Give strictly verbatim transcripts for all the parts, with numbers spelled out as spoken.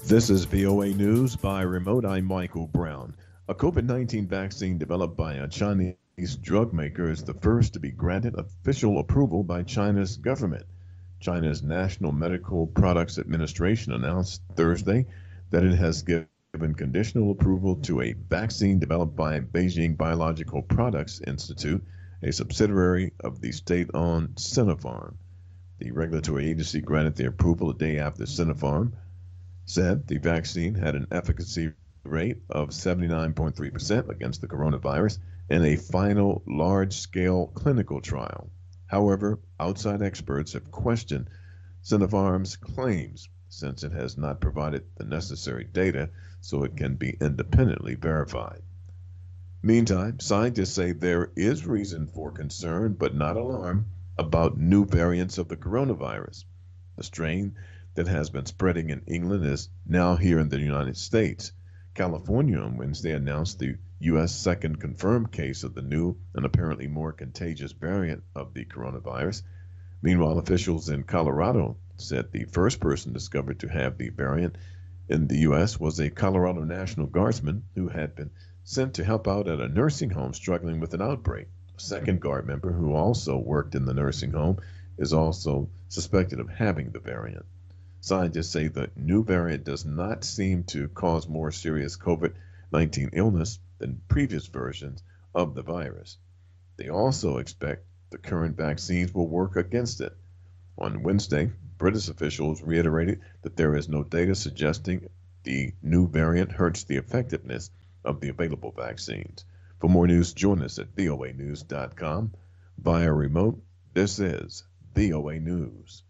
This is V O A News by remote. I'm Michael Brown. A COVID nineteen vaccine developed by a Chinese drug maker is the first to be granted official approval by China's government. China's National Medical Products Administration announced Thursday that it has given conditional approval to a vaccine developed by Beijing Biological Products Institute, a subsidiary of the state-owned Sinopharm. The regulatory agency granted the approval a day after Sinopharm said the vaccine had an efficacy rate of seventy-nine point three percent against the coronavirus in a final large-scale clinical trial. However, outside experts have questioned Sinopharm's claims since it has not provided the necessary data so it can be independently verified. Meantime, scientists say there is reason for concern but not alarm about new variants of the coronavirus. The strain that has been spreading in England is now here in the United States. California on Wednesday announced the U S second confirmed case of the new and apparently more contagious variant of the coronavirus. Meanwhile, officials in Colorado said the first person discovered to have the variant in the U S was a Colorado National Guardsman who had been sent to help out at a nursing home struggling with an outbreak. A second Guard member who also worked in the nursing home is also suspected of having the variant. Scientists say the new variant does not seem to cause more serious COVID nineteen illness than previous versions of the virus. They also expect the current vaccines will work against it. On Wednesday, British officials reiterated that there is no data suggesting the new variant hurts the effectiveness of the available vaccines. For more news, join us at V O A news dot com via remote. This is V O A News.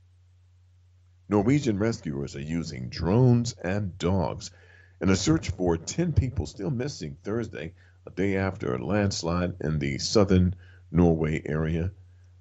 Norwegian rescuers are using drones and dogs in a search for ten people still missing Thursday, a day after a landslide in the southern Norway area.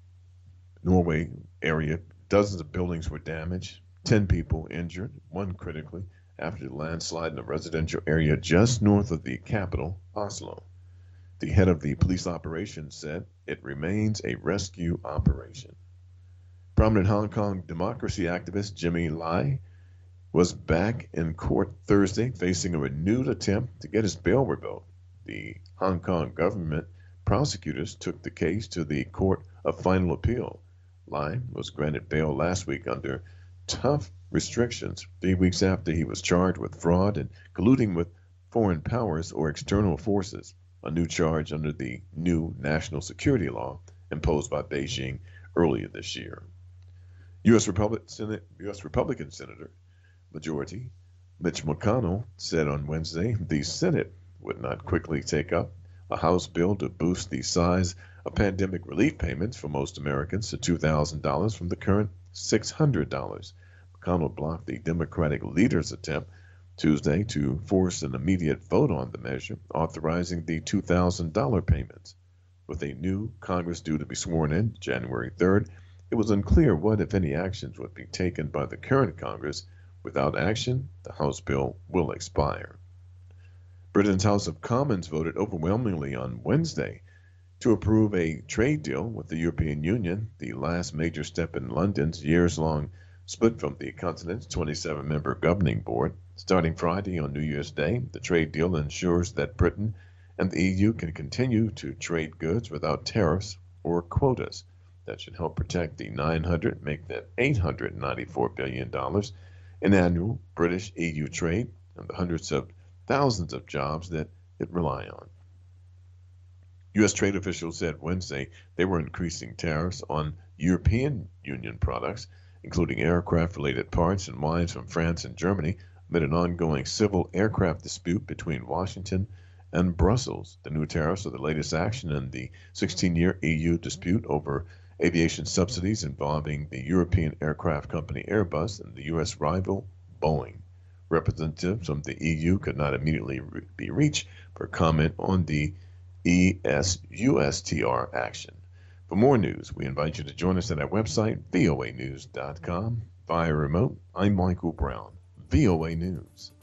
Norway area, dozens of buildings were damaged, ten people injured, one critically, after the landslide in a residential area just north of the capital, Oslo. The head of the police operation said it remains a rescue operation. Prominent Hong Kong democracy activist Jimmy Lai was back in court Thursday facing a renewed attempt to get his bail revoked. The Hong Kong government prosecutors took the case to the Court of Final Appeal. Lai was granted bail last week under tough restrictions, three weeks after he was charged with fraud and colluding with foreign powers or external forces, a new charge under the new national security law imposed by Beijing earlier this year. U S. Republic, Senate, U S. Republican Senator Majority Mitch McConnell said on Wednesday the Senate would not quickly take up a House bill to boost the size of pandemic relief payments for most Americans to two thousand dollars from the current six hundred dollars. McConnell blocked the Democratic leader's attempt Tuesday to force an immediate vote on the measure authorizing the two thousand dollars payments. With a new Congress due to be sworn in January third, it was unclear what, if any, actions would be taken by the current Congress. Without action, the House bill will expire. Britain's House of Commons voted overwhelmingly on Wednesday to approve a trade deal with the European Union, the last major step in London's years-long split from the continent's twenty-seven member governing board. Starting Friday on New Year's Day, the trade deal ensures that Britain and the E U can continue to trade goods without tariffs or quotas. That should help protect the nine hundred, make that eight hundred ninety-four billion dollars in annual British E U trade and the hundreds of thousands of jobs that it rely on. U S trade officials said Wednesday they were increasing tariffs on European Union products, including aircraft-related parts and wines from France and Germany, amid an ongoing civil aircraft dispute between Washington and Brussels. The new tariffs are the latest action in the sixteen-year E U dispute over aviation subsidies involving the European aircraft company Airbus and the U S rival Boeing. Representatives from the E U could not immediately re- be reached for comment on the E S U S T R action. For more news, we invite you to join us at our website, V O A news dot com. Via remote, I'm Michael Brown, V O A News.